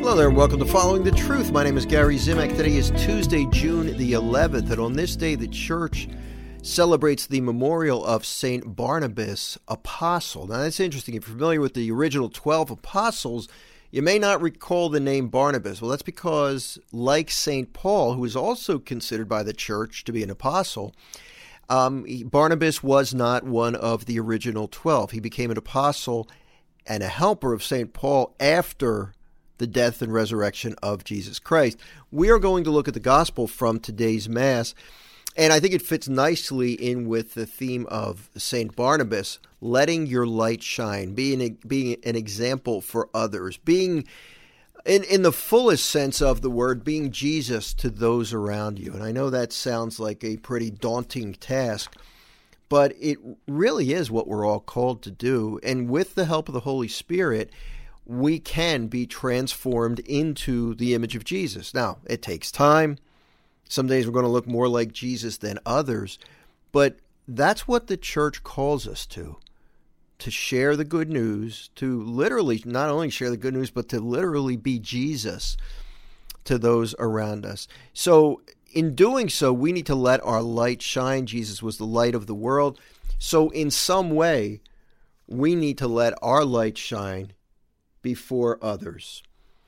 Hello there and welcome to Following the Truth. My name is Gary Zimak. Today is Tuesday, June the 11th, and on this day the church celebrates the memorial of St. Barnabas, apostle. Now that's interesting. If you're familiar with the original 12 apostles, you may not recall the name Barnabas. Well, that's because, like St. Paul, who is also considered by the church to be an apostle, Barnabas was not one of the original 12. He became an apostle and a helper of St. Paul after the death and resurrection of Jesus Christ. We are going to look at the gospel from today's Mass, and I think it fits nicely in with the theme of St. Barnabas, letting your light shine, being an example for others, being, in the fullest sense of the word, being Jesus to those around you. And I know that sounds like a pretty daunting task, but it really is what we're all called to do. And with the help of the Holy Spirit, we can be transformed into the image of Jesus. Now, it takes time. Some days we're going to look more like Jesus than others, but that's what the church calls us to share the good news, to literally not only share the good news, but to literally be Jesus to those around us. So in doing so, we need to let our light shine. Jesus was the light of the world. So in some way, we need to let our light shine before others.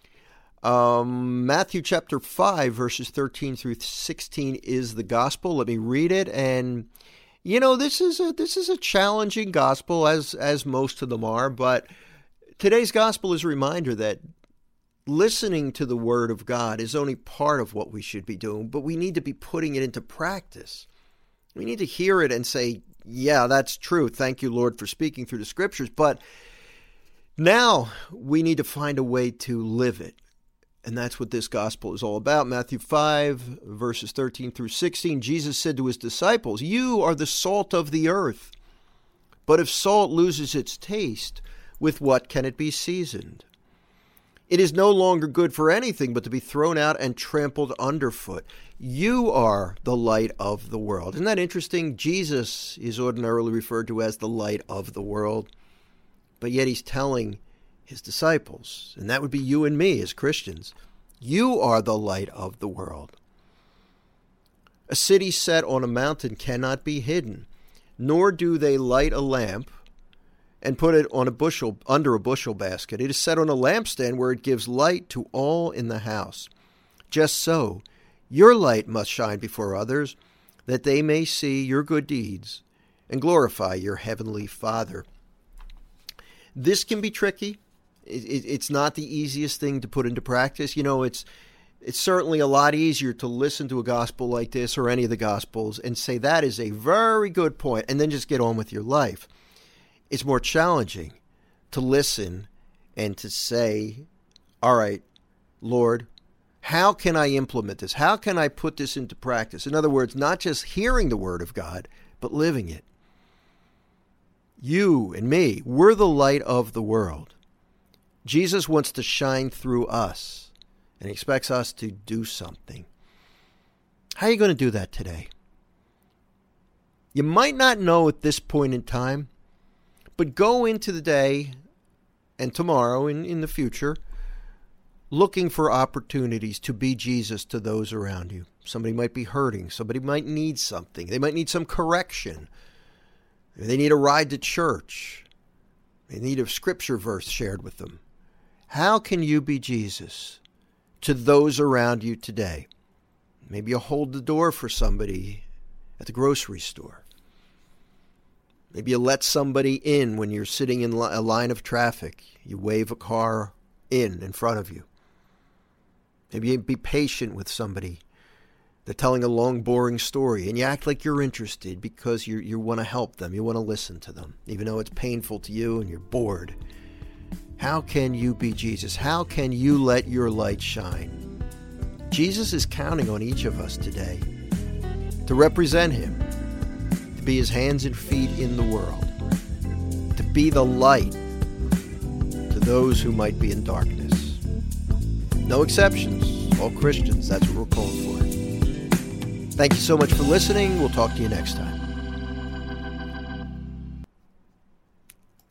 Matthew chapter 5, verses 13 through 16 is the gospel. Let me read it. And, you know, this is a challenging gospel, as most of them are. But today's gospel is a reminder that listening to the word of God is only part of what we should be doing, but we need to be putting it into practice. We need to hear it and say, yeah, that's true. Thank you, Lord, for speaking through the scriptures. But now we need to find a way to live it. And that's what this gospel is all about. Matthew 5, verses 13 through 16, Jesus said to his disciples, "You are the salt of the earth. But if salt loses its taste, with what can it be seasoned? It is no longer good for anything but to be thrown out and trampled underfoot. You are the light of the world." Isn't that interesting? Jesus is ordinarily referred to as the light of the world. But yet he's telling his disciples, and that would be you and me as Christians, you are the light of the world. A city set on a mountain cannot be hidden, nor do they light a lamp and put it on under a bushel basket. It is set on a lampstand where it gives light to all in the house. Just so, your light must shine before others, that they may see your good deeds and glorify your heavenly Father. This can be tricky. It's not the easiest thing to put into practice. You know, it's certainly a lot easier to listen to a gospel like this or any of the gospels and say that is a very good point and then just get on with your life. It's more challenging to listen and to say, all right, Lord, how can I implement this? How can I put this into practice? In other words, not just hearing the word of God, but living it. You and me, we're the light of the world. Jesus wants to shine through us and he expects us to do something. How are you going to do that today? You might not know at this point in time, but go into the day and tomorrow and in the future looking for opportunities to be Jesus to those around you. Somebody might be hurting. Somebody might need something. They might need some correction. They need a ride to church. They need a scripture verse shared with them. How can you be Jesus to those around you today? Maybe you'll hold the door for somebody at the grocery store. Maybe you let somebody in when you're sitting in a line of traffic. You wave a car in front of you. Maybe you be patient with somebody. They're telling a long, boring story, and you act like you're interested because you want to help them. You want to listen to them, even though it's painful to you and you're bored. How can you be Jesus? How can you let your light shine? Jesus is counting on each of us today to represent him, to be his hands and feet in the world, to be the light to those who might be in darkness. No exceptions, all Christians, that's what we're called for. Thank you so much for listening. We'll talk to you next time.